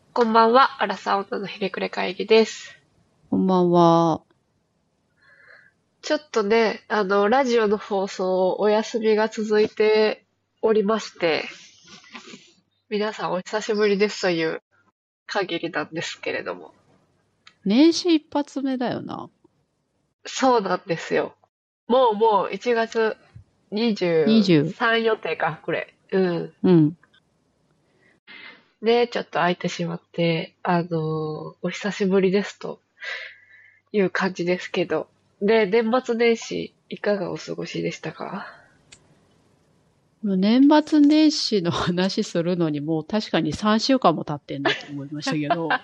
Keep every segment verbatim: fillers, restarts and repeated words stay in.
こんばんは、アラサー女のひねくれ会議です。 こんばんは。 ちょっとね、あの、ラジオの放送、お休みが続いておりまして、皆さんお久しぶりですという限りなんですけれども。 年始一発目だよな。 そうなんですよ。もうもういちがつにじゅう。 にじゅうさん予定か、これ。うん。 うん。 で、ちょっと空いてしまって、あの、お久しぶりですという感じですけど。で、年末年始、いかがお過ごしでしたか？ 年末年始の話するのにもう確かにさんしゅうかんも経ってんなと思いましたけど、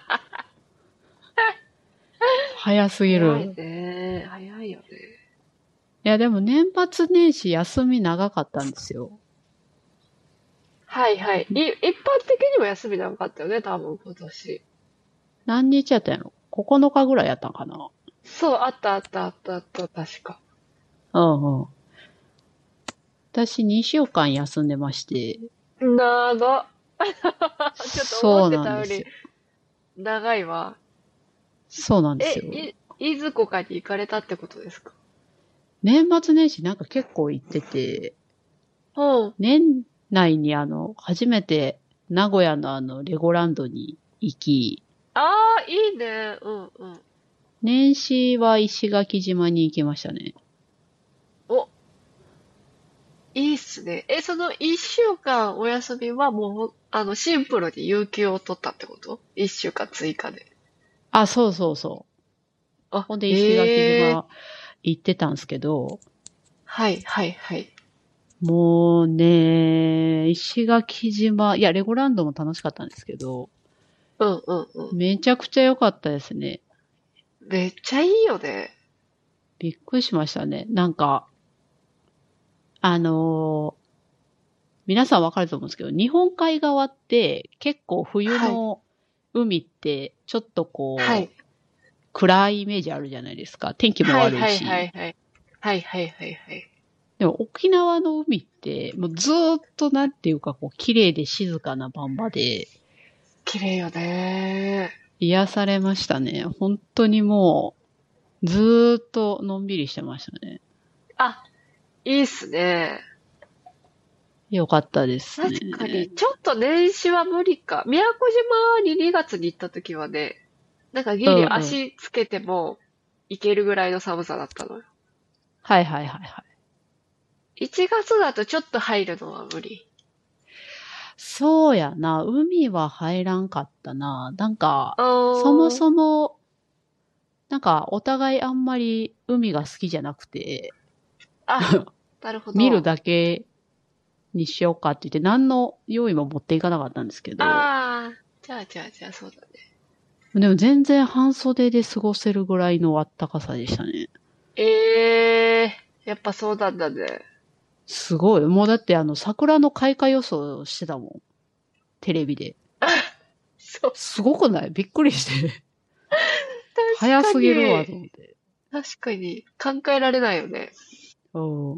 早すぎ早いる。 ね。早いよね。 いやでも年末年始休み長かったんですよ。 はいはい。い、一般的にも休みなかったよね、多分今年。 何日やったんやろ？ ここの 日ぐらいやったんかな。 そう、あったあったあったあった、確か。 うんうん。私にしゅうかん休んでまして、 長っ。ちょっと思っそうてたよりなんですよ。 長いわ。 そうなんですえ、 よ。 い、いずこかに行かれたってことですか？ 年末年始なんか結構行ってて、 うん。 年内にあの、初めて名古屋のあの、レゴランドに行き、 ああ、いいね。うんうん。 年始は石垣島に行きましたね。 お、いいっすね。え、その一週間お休みはもう、あの、シンプルに有給を取ったってこと？一週間追加で。 あ、そうそうそう。 あ、 ほんで石垣へえ。 島行ってたんですけど、 はいはいはい。 もうね、石垣島、いや、レゴランドも楽しかったんですけど、 うんうんうん。 めちゃくちゃ良かったですね。 めっちゃいいよね。 びっくりしましたね。なんか、あのー皆さんわかると思うんですけど、日本海側って結構冬はい。 の海ってちょっとこう、 はい。 暗いイメージあるじゃないですか。天気もはいはいは悪いし。 いはい。はいはいはいはい。 でも沖縄の海ってもうずーっとなんていうかこう綺麗で静かなまんまで綺麗よね。 癒されましたね。本当にもうずーっとのんびりしてましたね。 あ、いいっすね。 よかったです確かね。 に、ちょっと年始は無理か。宮古島ににがつに行った時はね、なんかギリうんうん。 足つけても行けるぐらいの寒さだったのよ。 はいはいはいはい。 いちがつだとちょっと入るのは無理。 そうやな。海は入らんかったな。なんか、 あそもー、 そも、なんかお互いあんまり海が好きじゃなくて、 あ、なるほど。 見るだけにしようかって言って、何の用意も持っていかなかったんですけど、 あー、じゃあじゃあじゃあそうだね。 でも全然半袖で過ごせるぐらいのあったかさでしたね。 ええー、やっぱそうなんだね。 すごい。もうだってあの桜の開花予想してたもん。テレビで。 そう。 すごくない？びっくりして。 確か早すぎるわに。 と思って。 確かに。考えられないよね。 うん。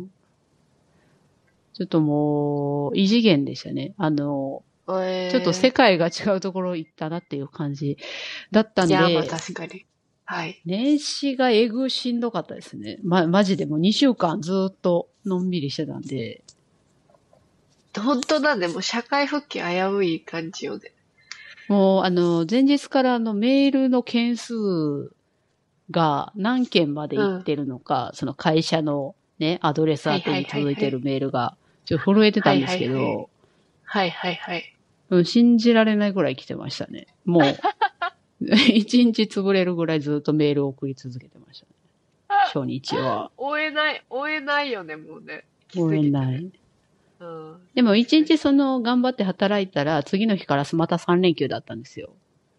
ちょっともう、異次元でしたね。あの、ちょっと世ええ界が違うところ行ったなっていう感じだったー。いや、まあんで、 確かに。はい。 年始がえぐしんどかったですね。ま、マジでもうにしゅうかんずーっとのんびりしてたんで、 本当だね。もう社会復帰危うい感じよね。 もうあの、前日からあのメールの件数が何件までうん。 行ってるのか、その会社のね、アドレス宛てはいはいに届いてるはいはい。 メールが、ちょっと震えてはいたんですはいはい。 けど、 はいはいはい。 うん、信じられないぐらい来てましたね。もう、一日潰れるぐらいずっとメールを送り続けてましたね。初日は。 追えない、追えないよね、もうね。来ごすぎてね。 めんない。 うん。 でも一確かに。 日その頑張って働いたら、次の日からまたさん連休だったんですよ。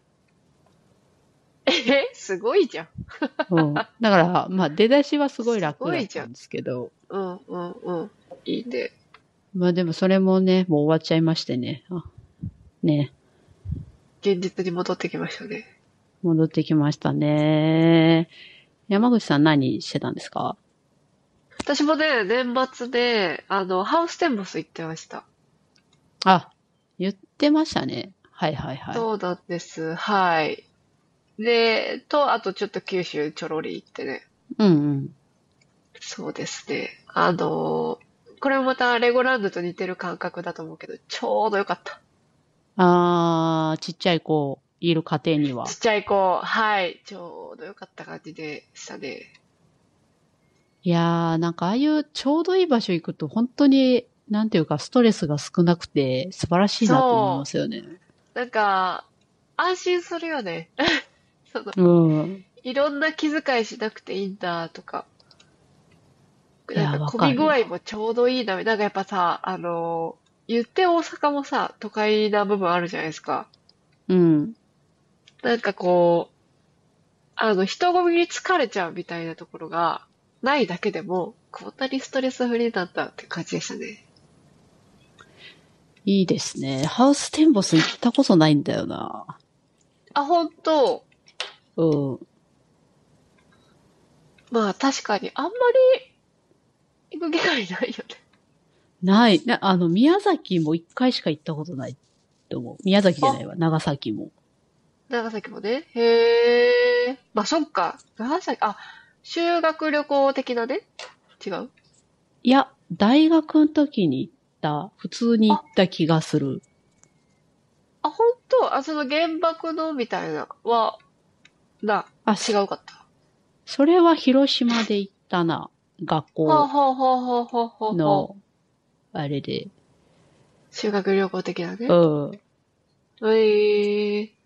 え、すごいじゃん。 うん。だから、まあ出だしはすごいす楽ごいじゃん。 だったんですけど、 うんうんうん。いいね。 まあでもそれもね、もう終わっちゃいましてね。あ、ね、 現実に戻ってきましたね。 戻ってきましたね。山口さん何してたんですか？ 私もね、年末で、あの、ハウステンボス行ってました。 あ、言ってましたね。 はいはいはい。 そうなんです。はい。で、と、あとちょっと九州ちょろり行ってね。 うんうん。 そうですね。あのーこれもまたレゴランドと似てる感覚だと思うけど、ちょうどよかった。 あー、ちっちゃい子いる家庭には。 ちっちゃい子、はい、ちょうどよかった感じでしたね。 いやー、なんかああいうちょうどいい場所行くと本当に、なんていうかストレスが少なくて素晴らしいなと思いまそすよね。 う、なんか、安心するよね。その、 うん。 いろんな気遣いしなくていいんだとか、 いやー、 なんかわ混み具合かるよ。 もちょうどいいな。なんかやっぱさ、あのー言って大阪もさ、都会な部分あるじゃないですか。 うん。 なんかこう、あの、人混みに疲れちゃうみたいなところがないだけでも、こんなにストレスフリーなんだって感じでしたね。 いいですね。ハウステンボス行ったことないんだよな。 あ、本当。 うん。 まあ確かにあんまり行く機会ないよね。 ない。なあの、宮崎も一回しか行ったことないと思う。宮崎じゃなあ、 いわ。長崎も。 長崎もね。へえ。まあそっか。長崎、あ、修学旅行的なね。違う。 いや、大学の時に行った、普通に行あ、 った気がする。 あ、本当。あ、その原爆のみたいなは、な、 あ、 違そうかった。 それは広島で行ったな。学はあ、 校はあ、はあ、はあ、はあ、はあ、はあ。 の、あれで。 修学旅行的なうね。 ん。 ええ。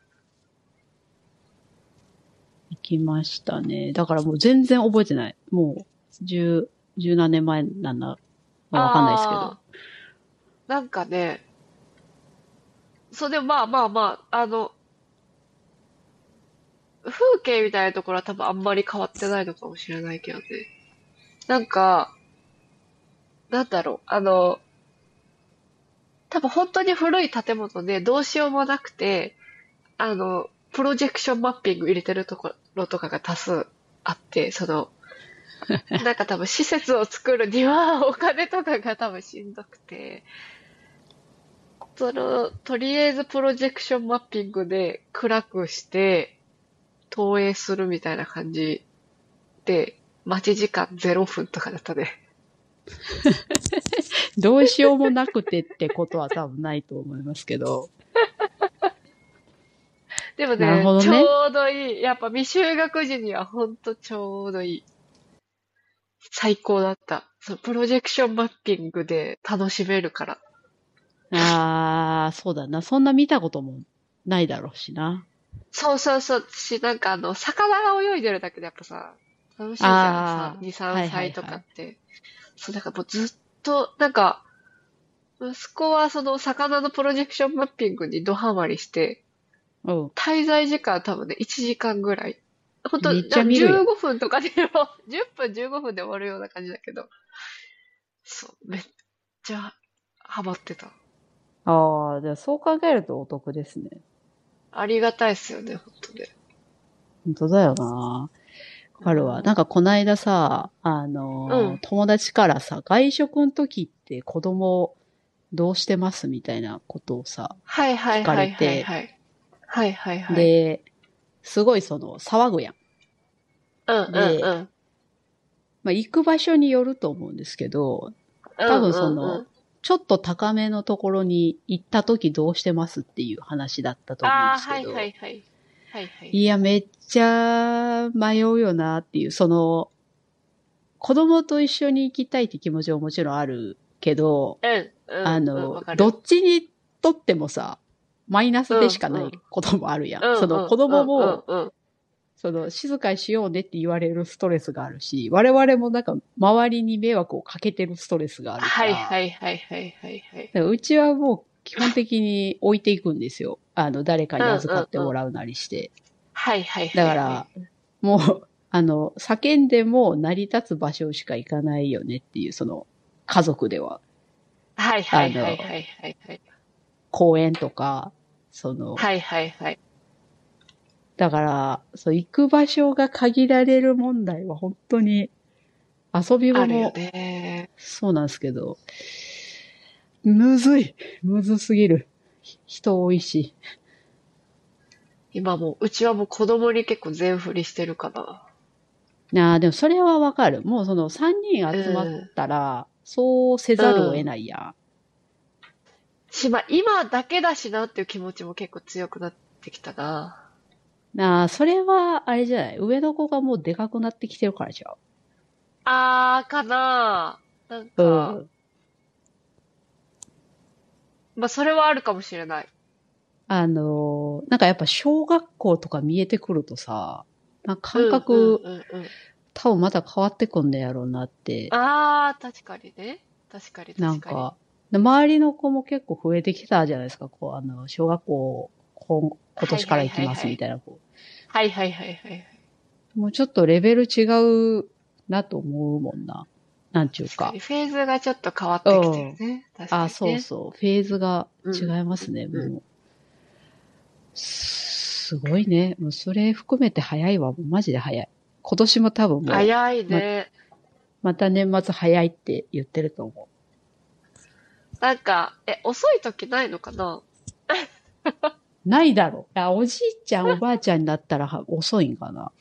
行きましたね。だからもう全然覚えてない。もう、十、十何年前なんだ。まあわかんないですけど。 ああ、なんかね、そうでもまあまあまあ、あの、風景みたいなところは多分あんまり変わってないのかもしれないけどね。なんか、なんだろう、あの、多分本当に古い建物でどうしようもなくて、あの、プロジェクションマッピング入れてるところとかが多数あって、その、なんか多分施設を作るにはお金とかが多分しんどくて、その、とりあえずプロジェクションマッピングで暗くして投影するみたいな感じで、待ち時間ゼロふんとかだったね。 どうしようもなくてってことは多分ないと思いますけど。 でもなるほね、ちどね。 ょうどいい。やっぱ未就学時にはほんとちょうどいい。最高だった。そう、プロジェクションマッピングで楽しめるから。 あー、そうだな。そんな見たこともないだろうしな。 そうそうそう。し、なんかあの、魚が泳いでるだけでやっぱさ、楽しいじゃん。さ、 あー、 に、3 はいは歳といはい。 かって。そう、だからもうずっと、なんか、息子はその魚のプロジェクションマッピングにドハマりして、 うん。 滞在時間多分ね、いちじかんぐらい。ほんと、 めっちゃな15 見るやん。 分とかでも、じゅっぷんじゅうごふんで終わるような感じだけど、そう、めっちゃハマってた。 ああ、じゃあそう考えるとお得ですね。 ありがたいっすよね、ほんとね。 本当だよな。わうかるわ。なんん。 かこないださ、あのーうん。 友達からさ、外食の時って子供どうしてますみたいなことをさ、 はいは聞かいはいはいれて、 はい。はいはいはい。 で、すごいその、騒ぐやうんん。 うんうで、 ん。 まあ、行く場所によると思うんですけど、多うん分その、 うんうん。 ちょっと高めのところに行った時どうしてますっていう話だったと思うんでああ、はいはすけど、 いはい。はいはいいや、 はい。 めっちゃ迷うよなっていう、その、子供と一緒に行きたいって気持ちはもちろんあるけど、 うんうんうん、 あの、 わかるよ。 どっちにとってもさ、マイナスうでしかなんうん。 いこともあるやん。 うんその子うんうんうん供も、 うん。 その静かにしようねって言われるストレスがあるし、我々もなんか周りに迷惑をかけてるストレスがあるかはいら、 はいはいはいはいはい。 だからうちはもう基本的に置いていくんですよ。あの、誰かうんに預かうんうん。 ってもらうなりして。 はいはいはだから、 いはい。 もう、あの、叫んでも成り立つ場所しか行かないよねっていう、その、家族では。 はいはいはいあの、 はいはいはい。 公園とか、その、 はいはいはい。 だから、そう、行く場所が限られる問題は本当に、遊び場あるよもね。 そうなんですけど、むずい。むずすぎる。人多いし。 今もう、うちはもう子供に結構全振りしてるかな。 ああ、でもそれはわかる。もうそのさんにんう集まっん。 たら、そうせうざるを得ん。 ないやし、まあ、今だけだしなっていう気持ちも結構強くなってきたな。 ん。ああ、それは、あれじゃない。上の子がもうでかくなってきてるからじゃあー、かな。なんう。 か、 うん。 まあ、それはあるかもしれない。 あのー、なんかやっぱ小学校とか見えてくるとさ、なんか感うん、うん、 覚、 うん、うん。 多分また変わってくんだやろうなって、 あー、確かにね。確かに、確かに。 なんか、で周りの子も結構増えてきたじゃないですか。こう、あの、小学校、こ今年からはいはい行きますはいはい。 みたいな子。 はいはいはいはいはい。 もうちょっとレベル違うなと思うもんな。なんちゅうか。 確かに、フェーズがちょっと変わってきてうん。 るね。確かあ、 にね。 そうそう。フェーズが違うん、 いますね。 うん。 もう、すごいね。もうそれ含めて早いわ。もうマジで早い。今年も多分も早いう、ま、 ね。 また年末早いって言ってると思なんか、え、遅い時ないのかな？ う。ないだろ。あ、おじいちゃんおばあちゃんになったらは遅いんかな。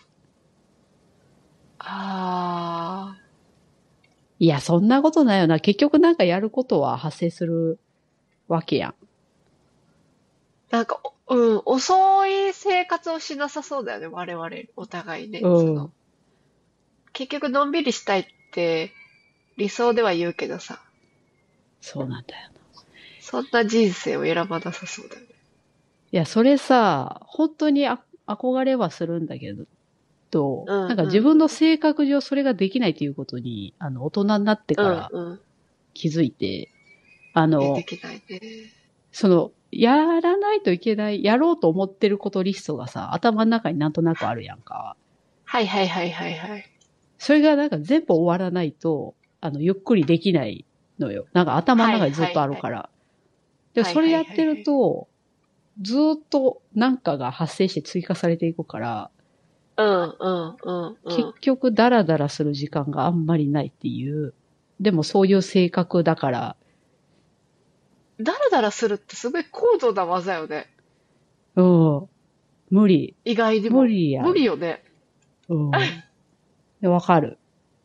あいや、そんなことないよな。結局なんかやることは発生するわけやん。 ー。なんか、おうん、遅い生活をしなさそうだよね。我々、お互いね。 うその、 ん。 結局のんびりしたいって理想では言うけどさ、 そうなんだよ。 そんな人生を選ばなさそうだよね。 いや、それさ、本当にあ憧れはするんだけど、と、 うんなんか自うん。 分の性格上それができないということに、あの、大人になってうからんうん。 気づいて、あえ、での、 きないね。 その、やらないといけない、やろうと思ってることリストがさ、頭の中になんとなくあるやんか。 はいはいはいはいはい。 それがなんか全部終わらないと、あの、ゆっくりできないのよ。なんか頭のはい中にずっはいはい。 とあるから。で、 はいそれやってはいはいはい。 ると、ずーっとなんかが発生して追加されていくから、 うんうんうんうん。 結局ダラダラする時間があんまりないっていう。でもそういう性格だから、 ダラダラするってすごい高度な技よね。 うん、無理。 意外に無も。無理や。 理よね。 うん。でわかる。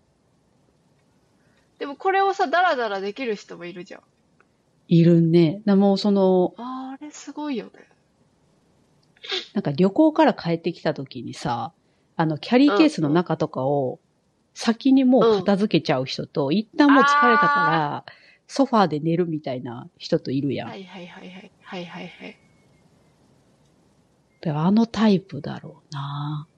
でもこれをさ、ダラダラできる人もいるじゃん。 いるね。なもうその、 あれすごいよね。 なんか旅行から帰ってきた時にさ、あの、キャリーケースのうんうん。 中とかを先にもううん。 片付けちゃう人と、一旦もう疲れたかあら、ソファーで寝るみたいな人といるやー。 ん。 はいはいはいはい。はいはいはい。 であのタイプだろうな。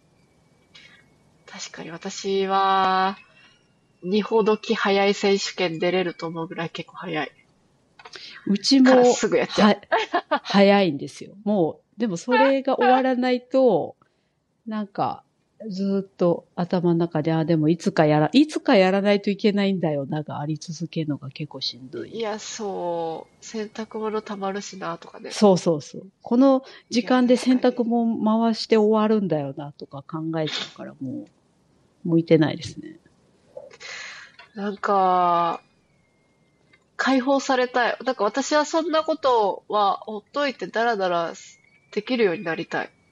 確かに私は、二ほどき早い選手権出れると思うぐらい結構早い。 うちからも、 すぐやっちゃう。 は、早いんですよ。もう、でもそれが終わらないと、なんか、ずーっと頭の中で、あ、でもいつかやら、いつかやらないといけないんだよながあり続けるのが結構しんどい。 いや、そう。洗濯物溜まるしな、とかね。 そうそうそう。この時いや、 間で確かに。 洗濯も回して終わるんだよなとか考えちゃうからもう、向いてないですね。 なんか、解放されたい。なんか私はそんなことはほっといてダラダラできるようになりたい。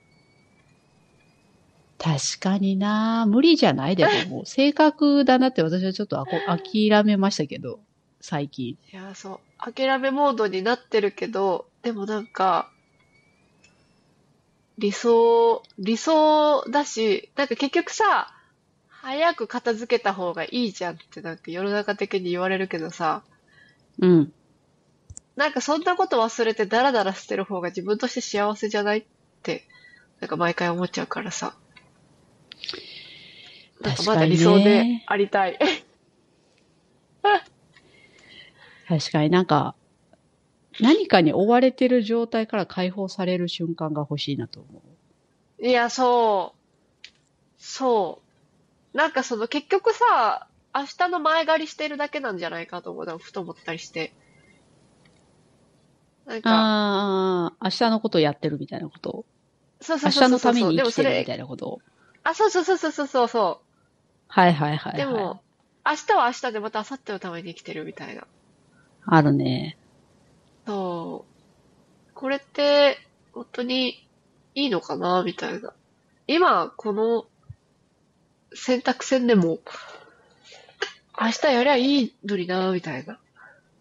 確かにな無理じゃないでももう性格だなって私はちょっとあこ諦めましたけど、最近。 いや、そう。諦めモードになってるけど、でもなんか、理想、理想だし、なんか結局さ、早く片付けた方がいいじゃんってなんか世の中的に言われるけどさ、 うん。 なんかそんなこと忘れてダラダラしてる方が自分として幸せじゃないって、なんか毎回思っちゃうからさ、なんかまだ理確かに想でね。 ありたい。 確かになんか、何かに追われてる状態から解放される瞬間が欲しいなと思いや、そう、そう。なんかその結局さ、明日の前借りしてるだけなんじゃないかと思うのふと思ったりして。なんう。 か、 ああ、明日のことやってるみたいなこと。 そうそうそう明日のためそうそう。 に生きてるみでもそれ、 たいなこと。 あ、そうそうそうそうそうそうそう。 はいはいはいはい。 でも、明日は明日でまた明後日のために生きてるみたいな。 あるね。 そう。これって、本当にいいのかなみたいな。今、この選択戦でも、明日やりゃいいのになみたいな。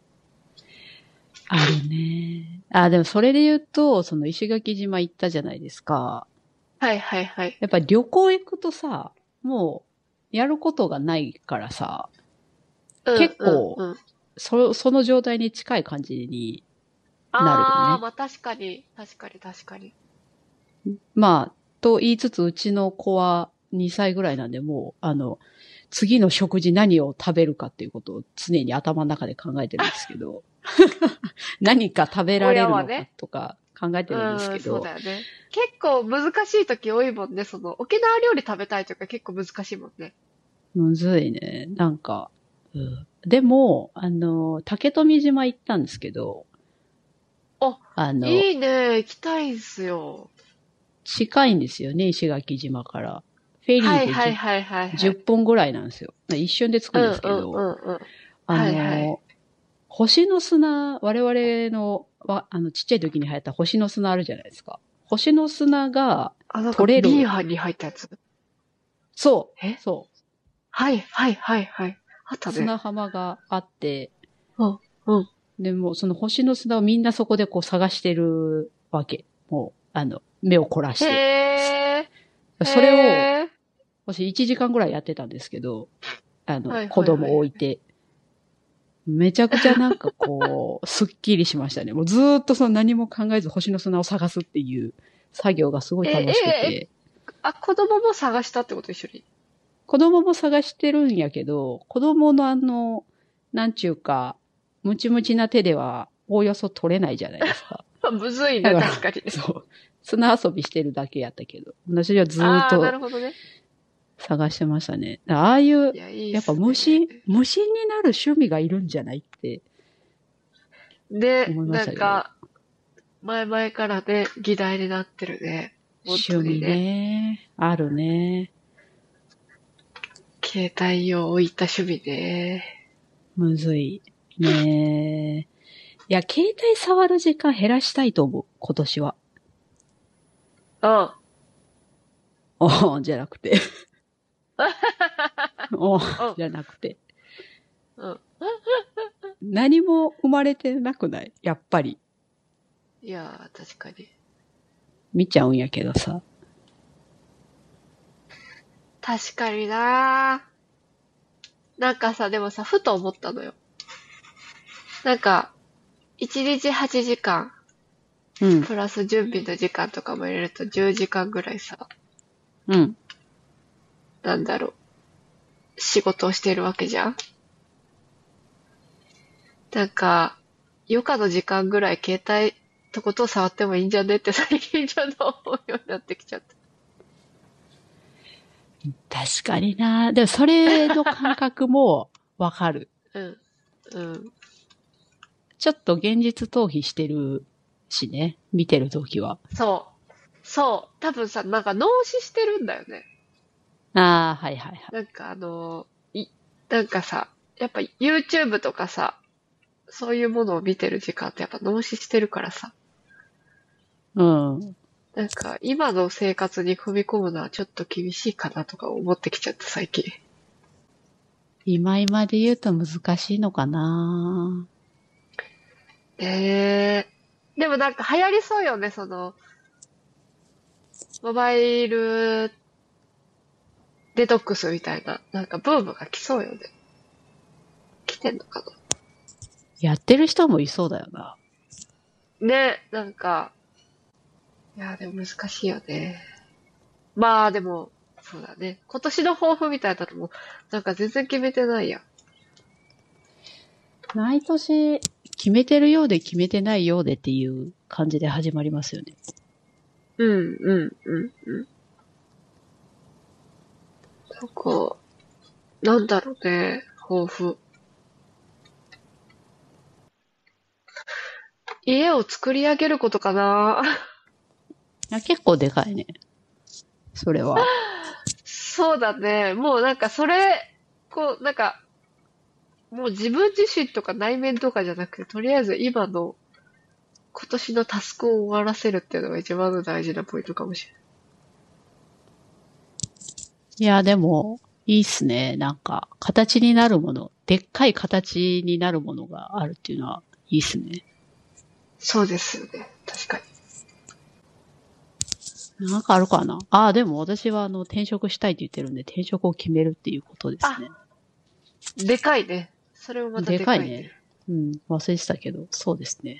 あるね。あ、でもそれで言うと、その石垣島行ったじゃないですか。 はいはいはい。 やっぱり旅行行くとさ、もう、やることがないからさ、 うんうん結構、 うん。 そ、その状態に近い感じになるよあー、 ね。 まあ確かに、確かに確かに。 まあ、と言いつつ、うちの子はにさいぐらいなんで、もう、あの、次の食事何を食べるかっていうことを常に頭の中で考えてるんですけど、何か食べられるのか親はね。 とか考えてるんですうん、そうけど、 だよね。結構難しい時多いもんね。その、沖縄料理食べたいとか結構難しいもんね。 むずいね。なんか、うん、でも、あの、竹富島行ったんですけど、 あ、 あの、 いいね。行きたいんすよ。 近いんですよね、石垣島から。フェリーではいはい 10、 はいはいは 10 い。 分ぐらいなんですよ。一瞬で着くんですうんうんうけど、 んうん。 あはいはい。 の、星の砂、我々の、わあの、ちっちゃい時に流行った星の砂あるじゃないですか。星の砂があ、なんか取れる、 ビーハンに入ったやつ。 そう、 えそう、 はいはいはいはい。あったね。 砂浜があって、 うんうん。 でもその星の砂をみんなそこでこう探してるわけ。もう、あの、目を凝らしへて。 え、へそれを、 え。 私いちじかんぐらいやってたんですけど、あの、 はい子はいはい。 供を置いて。めちゃくちゃなんかこう、すっきりしましたね。もうずーっとその何も考えず星の砂を探すっていう作業がすごいえ、 楽しくえ、え、 て。 あ、子供も探したってこと一緒に。 子供も探してるんやけど、子供のあの、なんちゅうか、ムチムチな手ではおおよそ取れないじゃないですか。 むずいね、 だから、 確かにね。 そう、砂遊びしてるだけやったけど、私はずーっああ、なとるほどね。 探してましたね。ああいう、 いや、いいっやっぱすね。 虫、虫になる趣味がいるんじゃないってで、 思いましたけど。 なんか、前々からね、議題になってるね。本趣味当にね。 ね。あるね。 携帯を置いた趣味ね。 むずい。ねえ。いや、携帯触る時間減らしたいと思う。今年は。 うん。 おーじゃなくて。おうん。 じゃなくて。 うん。 何も生まれてなくないやっぱり。 いやー、確かに。 見ちゃうんやけどさ。 確かになー。なんかさ、でもさ、ふと思ったのよ。なんか、いちにちはちじかん、 うん。 プラス準備の時間とかも入れるとじゅうじかんぐらいさ、 うん。 なんだろう、仕事をしているわけじゃん。なんか、余暇の時間ぐらい携帯とことを触ってもいいんじゃねって最近ちょっと思うようになってきちゃった。 確かにな。でもそれの感覚もわかる。 うん。うん。 ちょっと現実逃避してるしね。見てるときは。 そう。そう。多分さ、なんか脳死してるんだよね。 ああ、はいはいはい。 なんかあの、い、なんかさ、やっぱ YouTube とかさ、そういうものを見てる時間ってやっぱ脳死してるからさ。 うん。 なんか今の生活に踏み込むのはちょっと厳しいかなとか思ってきちゃった最近。 今今で言うと難しいのかな。 ええでもなんか流行りそうよね、その、モバイルデトックスみたいな、なんかブームが来そうよね。来てんのかやってる人もいそうだよな。 な。ね、なんか、いや、でも難しいよね。まあでも、そうだね。今年の抱負みたいなのも、なんか全然決めてないや。 毎年決めてるようで決めてないようでっていう感じで始まりますよね。 うん、うん、うん、うん。なんか、なんだろうね、抱負。家を作り上げることかな。 いや結構でかいね。それは。 そうだね。もうなんかそれ、こう、なんか、もう自分自身とか内面とかじゃなくて、とりあえず今の今年のタスクを終わらせるっていうのが一番の大事なポイントかもしれない。 いや、でも、いいっすね。なんか、形になるもの、でっかい形になるものがあるっていうのは、いいっすね。 そうですよね。確かに。 なんかあるかな。ああ、でも私はあの、転職したいって言ってるんで、転職を決めるっていうことですね。 でかいね。それもまたでかいね。 でかいね。うん、忘れてたけど、そうですね。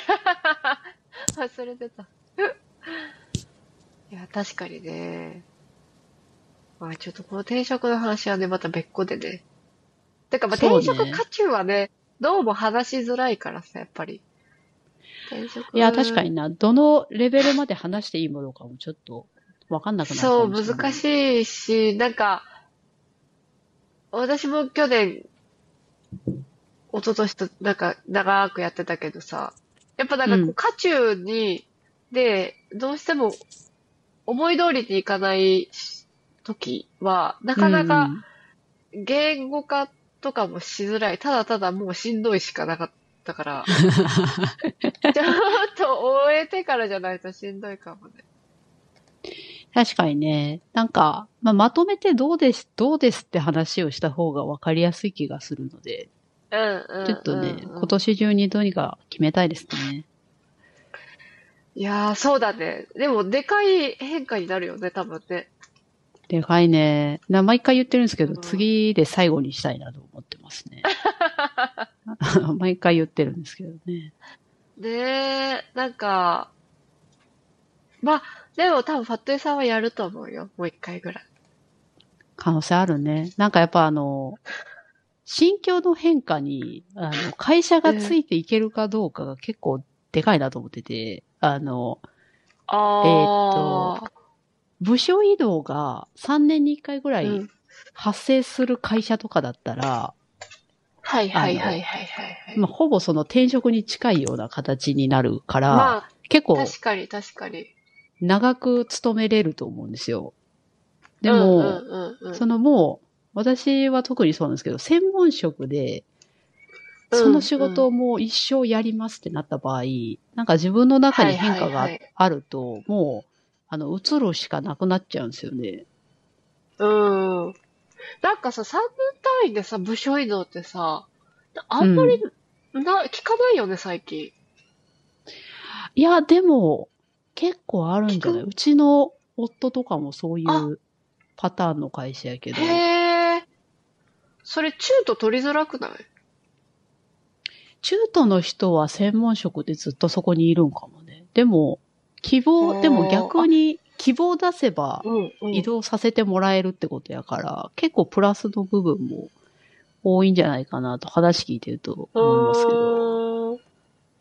忘れてた。いや、確かにね。まあちょっとこの転職の話はね、また別個でね。てかまあそう転職ね。 渦中はね、どうも話しづらいからさ、やっぱり。転職。 いや、確かにな。どのレベルまで話していいものかもちょっとわかんなくなるかそう、 もしれない。 難しいし、なんか、私も去年、一昨年となんか長くやってたけどさ、やっぱなんかこう、 うん。 渦中に、で、どうしても思い通りにいかない時は、なうんかなかうん。 言語化とかもしづらい。ただただもうしんどいしかなかったから、ちょっと終えてからじゃないとしんどいかもね。 確かにね。なんか、まあ、まとめてどうです、どうですって話をした方がわかりやすい気がするので、 うんちょっとうんね、 うんうん。 今年中にどうにか決めたいですね。 いやー、そうだね。でも、でかい変化になるよね、多分ね。 でかいね。な、毎回言ってるんですけど、 うん。 次で最後にしたいなと思ってますね。毎回言ってるんですけどね。 ねえ、なんか、まあ、でも多分、ファットイさんはやると思うよ。もう一回ぐらい。 可能性あるね。なんかやっぱあの、心境の変化に、あの、会社がつうん。 いていけるかどうかが結構でかいなと思ってて、あの、えーっと、 ああ、 部署移動がさんねんにいっかいぐらいうん。 発生する会社とかだったら、 はいはいはいあの、 はいはいはい。 まあ、ほぼその転職に近いような形になるから、 まあ、 結構確かに確かに。 長く勤めれると思うんですよ。でうんうんも、 うんうん。 そのもう、私は特にそうなんですけど、専門職で、そのうん仕事をうん。 もう一生やりますってなった場合、なんか自分の中にはい変化がはいはい。 あると、もう、あの、移るしかなくなっちゃうんですよね。 うん。なんかさ、さんねん単位でさ、部署移動ってさ、あんまうん。 りな、聞かないよね、最近。 いや、でも、結構あるんじゃない？ 聞く。 うちの夫とかもそういあ、 うパターンの会社やけへど、 え。それ、中途取りづらくない？ 中途の人は専門職でずっとそこにいるんかもね。でも、希望、でもおー、あ、 逆に希望出せばうんうん。 移動させてもらえるってことやから、結構プラスの部分も多いんじゃないかなと話聞いてるとう思いますけど。 ーん。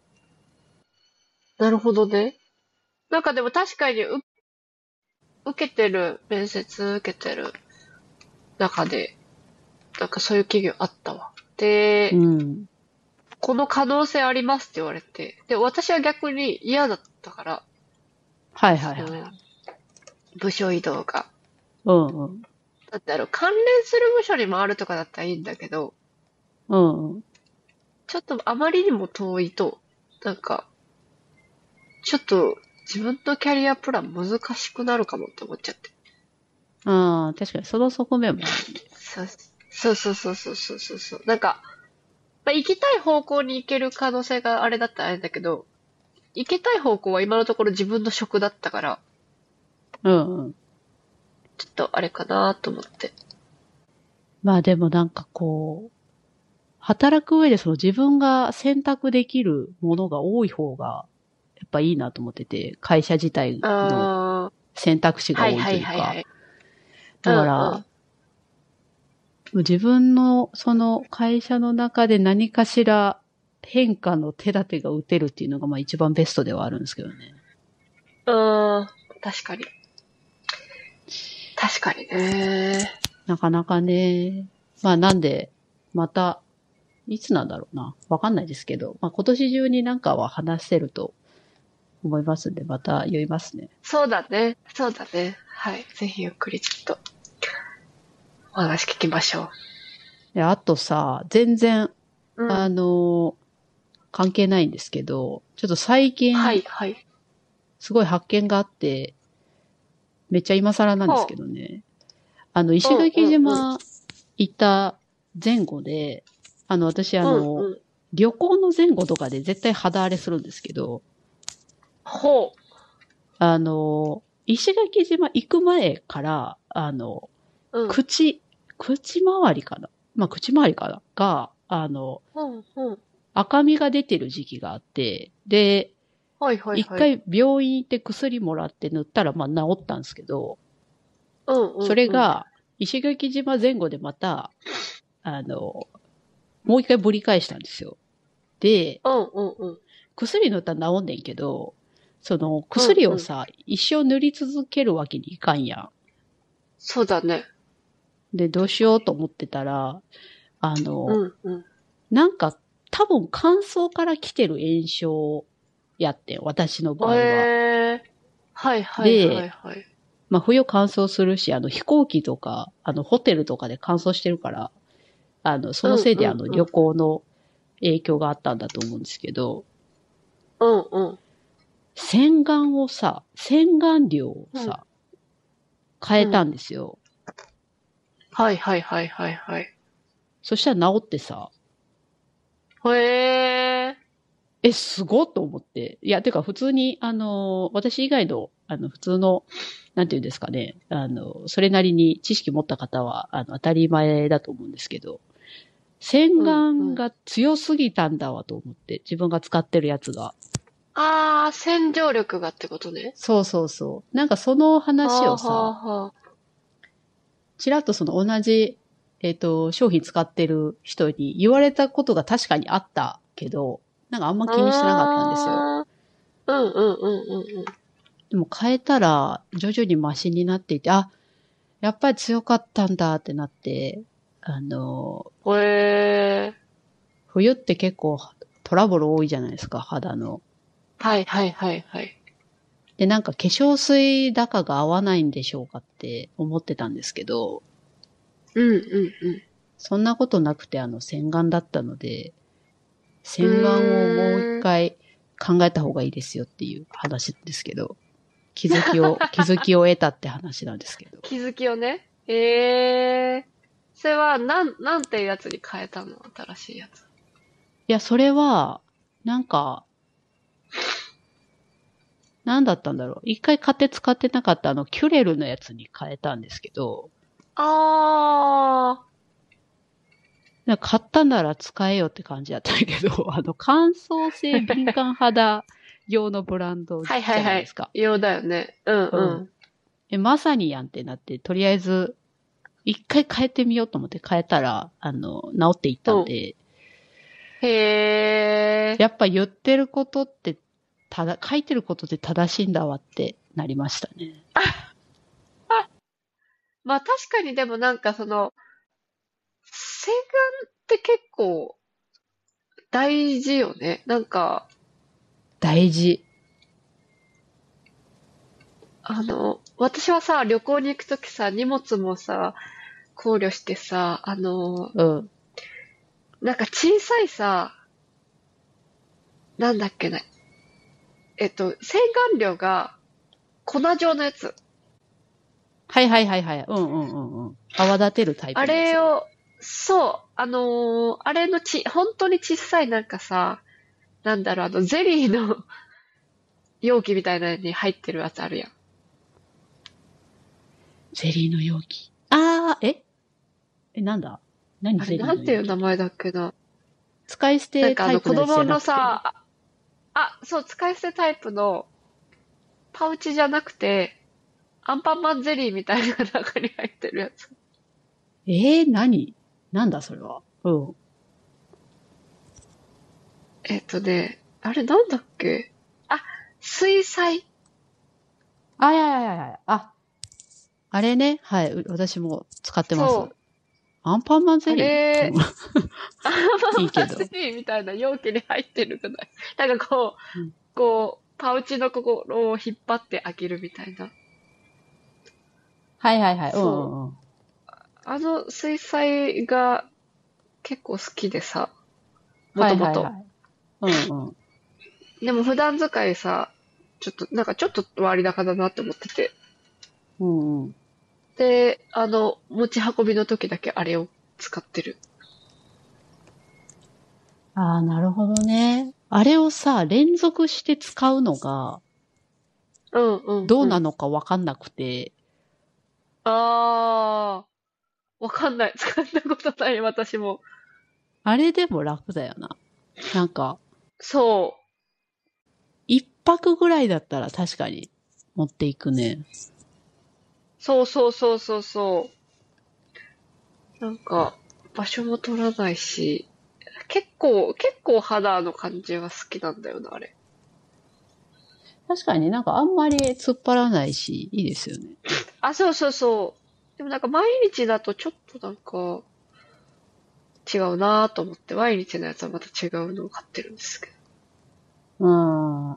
なるほどね。なんかでも確かに、う、受けてる、面接受けてる中で、なんかそういう企業あったわ。で、 うん。 この可能性ありますって言われて、で、私は逆に嫌だったから、 はいはいはい。 その、部署移動が。 うんうん。 だってあの、関連する部署に回るとかだったらいいんだけど、 うんうん。 ちょっとあまりにも遠いと、なんか、ちょっと自分のキャリアプラン難しくなるかもって思っちゃって。 ああ、確かにその側面もあるね。 そうそうそうそうそうそうそう。なんか、まあ、行きたい方向に行ける可能性があれだったらあれだけど、行きたい方向は今のところ自分の職だったから、 うんうん。 ちょっとあれかなと思って。 まあでもなんかこう、働く上でその自分が選択できるものが多い方が、やっぱいいなと思ってて、会社自体のあー、 選択肢が多いはいはというか。 いはいはい。うだかんうん。 ら、自分のその会社の中で何かしら変化の手立てが打てるっていうのがまあ一番ベストではあるんですけどね。 うーん、確かに。確かにね。 なかなかね。まあなんで、また、いつなんだろうな。わかんないですけど、まあ今年中になんかは話せると思いますんで、また言いますね。 そうだね。そうだね。はい。ぜひゆっくりちょっとお話聞きましょで、あとさ、全然、 う。うあん。 の、 関係ないんですけど、ちょっと最近、 はいはい。 すごい発見があって、めっちゃ今更なんですけどね。あの、石垣うんうんうん。 島行った前後で、あの、私あの、 うんうん。 旅行の前後とかで絶対肌荒れするんですけど、 ほあの、石垣島行く前から、あの、 う。うん。 口、口周りかなまあ、口周りかなが、あの、 うんうん。 赤みが出てる時期があって、で、 はいはいはい。 一回病院行って薬もらって塗ったら、まあ治ったんですけど、 うんうそんうん。 れが、石垣島前後でまた、あの、もう一回ぶり返したんですよ。で、 うんうんうん。 薬塗ったら治んねんけど、そのうんうん。 薬をさ、一生塗り続けるわけにいかんやん。 そうだね。 で、どうし確かに。 ようと思ってたら、あの、 うんうん。 なんか多分乾燥から来てる炎症やってん、私の場合は。 ええー。はいはいはいで、 はい。 まあ冬乾燥するし、あの飛行機とか、あのホテルとかで乾燥してるから、あの、そのうんせいであの旅うんうん。 行の影響があったんだと思うんですけど、 うんうん。 洗顔をさ、洗顔料をうんさ、変えたうん。 んですよ。 はいはいはいはいはい。 そしたら治ってさ、 へえ。 え、すごっと思って。いや、てか普通に、あの、私以外の、あの、普通の、なんていうんですかね、あの、それなりに知識持った方は、あの、当たり前だと思うんですけど、洗うんうん。 顔が強すぎたんだわと思って、自分が使ってるやつが。 ああ、洗浄力がってことね。 そうそうそう。なんかそのは話をあはあさ、 はあ。 ちらっとその同じ、えっ、と、商品使ってる人に言われたことが確かにあったけど、なんかあんま気にしてなかったんですよ。 ああ、うんうんうんうんうん。 でも変えたら徐々にマシになっていて、あ、やっぱり強かったんだってなって、あの、 へえ。 冬って結構トラブル多いじゃないですか、肌の。 はいはいはいはい。 で、なんか化粧水高が合わないんでしょうかって思ってたんですけど、 うんうんそんなことなくてあの洗顔だったので、 うん。 洗顔をもう一うーん。 回考えた方がいいですよっていう話ですけど、気づきを、気づきを得たって話なんですけど。 気づきをね。へえ。それは、なん、なんていうやつに変えたの？新しいやつ。 いや、それは、なんか、なんだったんだろう。一回買って使ってなかったあの、キュレルのやつに変えたんですけど、 ああ。 なんか買ったなら使えよって感じだったんだけど、あの、乾燥性敏感肌用のブランドはいはじいはい。 ゃないですか。 ようだよね。うんうん。 うん。 え、まさにやんってなって、とりあえず、一回変えてみようと思って変えたら、あの、治っていったうん。 んで、 へえ。 やっぱ言ってることって、ただ、書いてることって正しいんだわってなりましたね。 まあ確かにでもなんかその、洗顔って結構大事よね。なんか、 大事。 あの、私はさ、旅行に行くときさ、荷物もさ、考慮してさ、あの、 うん。 なんか小さいさ、なんだっけな、えっと、洗顔料が粉状のやつ。 はいはいはいはい。うんうんうんうん。泡立てるタイあプのやつ。 れを、そう、あのーあれのち、本当に小さいなんかさ、なんだろう、あの、ゼリーの容器みたいなのに入ってるやつあるやん。 ゼリーの容器。あー、ええ、なんだ何あれ、 ゼリなんーの容器って。 ていう名前だっけな。 使い捨てなんかあの、 タイプのやつじゃな子供のくて。 さ、あ、そう、使い捨てタイプのパウチじゃなくて、アンパンマンゼリーみたいな中に入ってるやつ。 えー、何なんだそれは。うん。 えっとね、あれなんだっけ？あ、水彩。 あ、いやいやいやいや。あ、あれね。はい。う私も使ってます。 そう。 アンパンマンゼあリーうん。 れ、アンパンマンゼいいけど。 リーみたいな容器に入ってるくない？なんかこう、 うん。 こう、パウチの心を引っ張って開けるみたいな。 はいはいはい。うんうそう。 んうん。 あの水彩が結構好きでさ、もはともと。 いはいはい。 うんうん。 でも普段使いさ、ちょっと、なんかちょっと割高だなって思ってて。 うんうん。 で、あの、持ち運びの時だけあれを使ってる。 ああ、なるほどね。あれをさ、連続して使うのがうんうんどううん。 なのかわかんなくて、 あー、わかんない。使ったことない、私も。 あれでも楽だよな。なんか、 そ一泊ぐらいだったら確かに持っていくね。 う。そうそうそうそうそう。なんか、場所も取らないし、結構、結構肌の感じが好きなんだよな、あれ。 確かになんかあんまり突っ張らないし、いいですよね。 あ、そうそうそう。でもなんか毎日だとちょっとなんか違うなぁと思って、毎日のやつはまた違うのを買ってるんですけうん。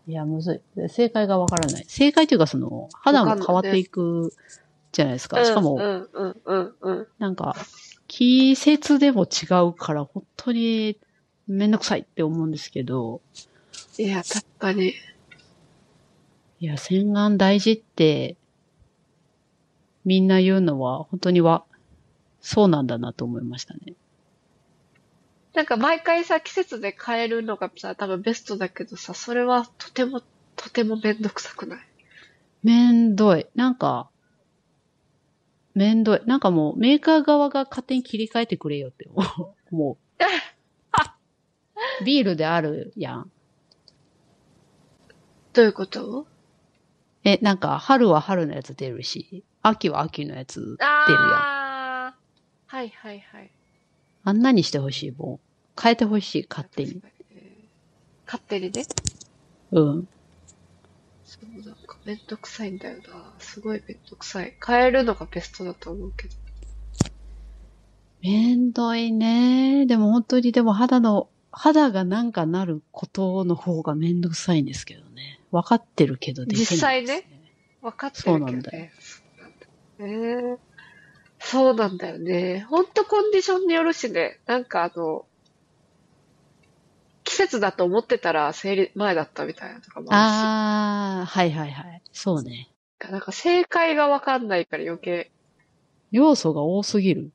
いや、むずい。正解がわからない。正解というかその、 ど。わ肌もかんないね。 変わっていくじゃないですか。しかうん、 も、 うん、うん、うん、うん。 なんか、季節でも違うから、本当にめんどくさいって思うんですけど、 いや、確かに。 いや、洗顔大事ってみんな言うのは、本当には、そうなんだなと思いましたね。 なんか毎回さ、季節で変えるのがさ、多分ベストだけどさ、それはとても、とてもめんどくさくない？ めんどい。なんか、めんどい。なんかもう、メーカー側が勝手に切り替えてくれよって思う。ビールであるやん。 どういうこと？ え、なんか、春は春のやつ出るし、秋は秋のやつ出るやん。 あー。はいはいはい。 あんなにしてほしい、もう。変えてほしい、勝手に。 確かにね。勝手にね。 うん。 そう、なんかめんどくさいんだよな。すごいめんどくさい。変えるのがベストだと思うけど。 めんどいね。でも本当に、でも肌の、肌がなんかなることの方がめんどくさいんですけどね。わかってるけどできない実際ね、 ですね。 分かってそうなんだよ。 るけどね。そうなんだよね。そうなんだよね。ほんとコンディションによるしね。なんかあの、季節だと思ってたら生理前だったみたいなとかもあるし。 あー、はいはいはい。そうね。 なんか正解がわかんないから余計。 要素が多すぎる。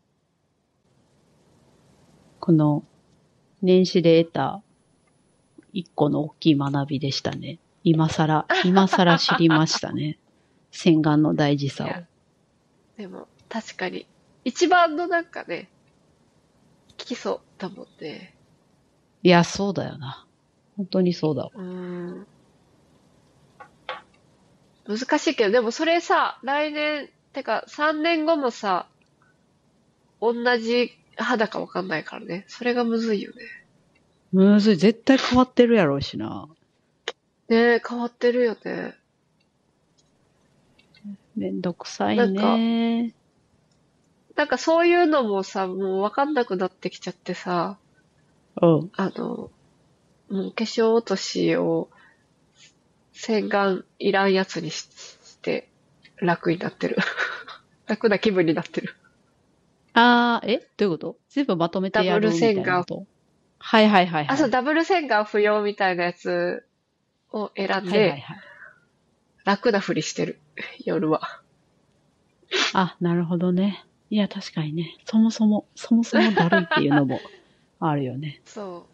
この年始で得た一個の大きい学びでしたね。今更、今更知りましたね。洗顔の大事いや、 さを。 でも確かに。一番のなんかね、基礎だもんね。 いや、そうだよな。本当にそうだわ。 うーん。難しいけど、でもそれさ、来年、てかさんねんごもさ、同じ肌かわかんないからね。それがむずいよね。 むずい。絶対変わってるやろうしな。 ねえ、変わってるよね。 めんどくさいなんか、 ね。 なんかそういうのもさ、もうわかんなくなってきちゃってさ、 うん。 あの、もう化粧落としを洗顔いらんやつにしして楽になってる。楽な気分になってる。 あー、えどういうこと全部まとめてダブルやるみ洗顔。 たいなこと？はいはいはいあ、そう、 はい。 ダブル洗顔不要みたいなやつを選んで、 はいはいはい。 楽なふりしてる。夜は。 あ、なるほどね。いや、確かにね。そもそも、そもそもだるいっていうのもあるよね。 そう。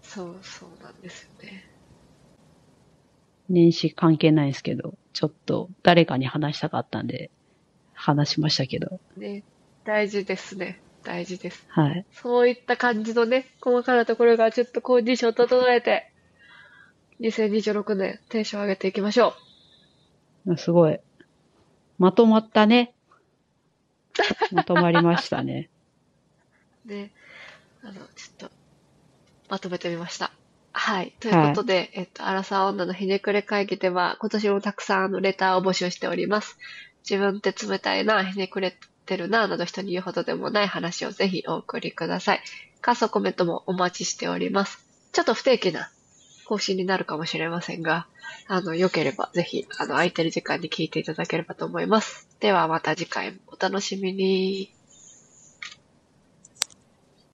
そうそうなんですよね。 年始関係ないですけど、ちょっと誰かに話したかったんで、話しましたけど。 ね。大事ですね。大事です。 はい。 そういった感じのね、細かなところがちょっとコンディション整えて、にせんにじゅうろくねんテンション上げていきましょすごい。まとまったね。まとまりましたね。 う。ね。あの、ちょっと、まとめてみました。はい。というこはい。 とで、えっと、アラサー女のひねくれ会議では、今年もたくさんあのレターを募集しております。自分って冷たいな、ひねくれてるな、など人に言うほどでもない話をぜひお送りください。感想コメントもお待ちしております。ちょっと不定期な更新になるかもしれませんが、あの、良ければぜひ、あの、空いてる時間に聞いていただければと思います。ではまた次回もお楽しみに。